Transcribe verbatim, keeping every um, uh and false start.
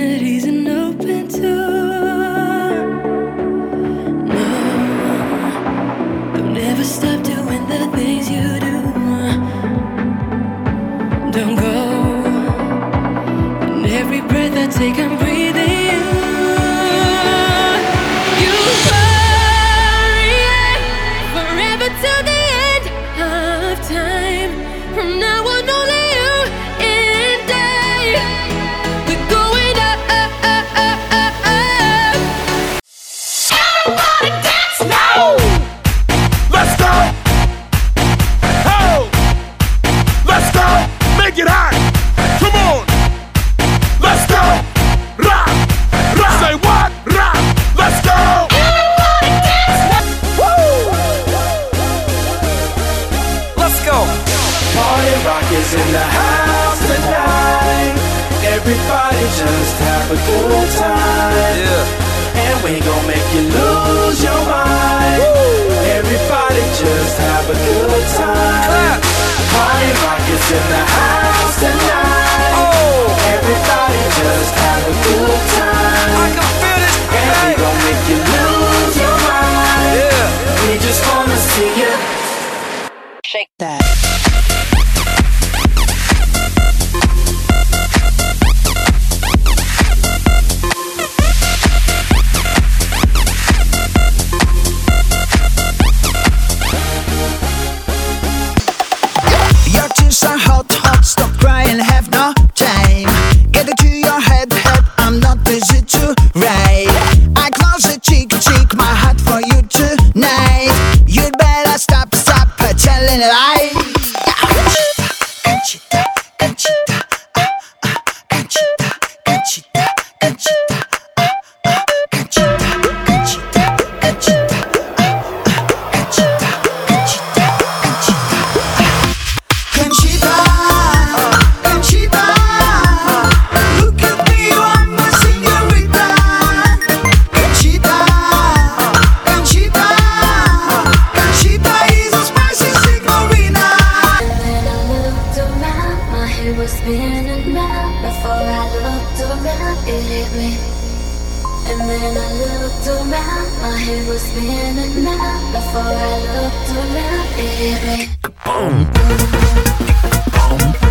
Infinity's an open door. No, don't ever stop doing the things you do. Don't go. And every breath I take, I'm breathing you. You hurry forever till the end of time. From now on, only you and I. We're going up, up, up, up, up, up. Everybody dance now! Let's go! Oh! Let's go! Make it hot! Come on! Let's go! Rock! Rock! Say what? Rock! Let's go! Everybody dance now! Woo! Let's go! Party rock is in the house tonight. Everybody just have a good time. Yeah. And we gon' make you lose your mind. Everybody just have a good time. Clap. Party rock is in the house tonight. Oh. Everybody just have a good time. I can feel this. And we Hey. gon' make you lose your mind. Yeah. We just wanna see you Shake that. Your tears are hot, hot, stop crying, have no time. Get it to your head, head, I'm not busy to write. I close it, cheek, cheek, my heart for you tonight. You'd better stop, stop uh, telling lies. Conchita, Conchita, ah, ah, Conchita, Conchita, Conchita, ah, ah, Conchita, Conchita, Conchita, ah, ah, Conchita, Conchita, Conchita. Conchita, Conchita, look at me, I'm a señorita. Conchita, Conchita, Conchita is a spicy signorina. And then I looked around, my head was spinning round. Before I looked around, it hit me. And then I looked around, my head was spinning round. Before I looked around, it hit me. Boom, boom,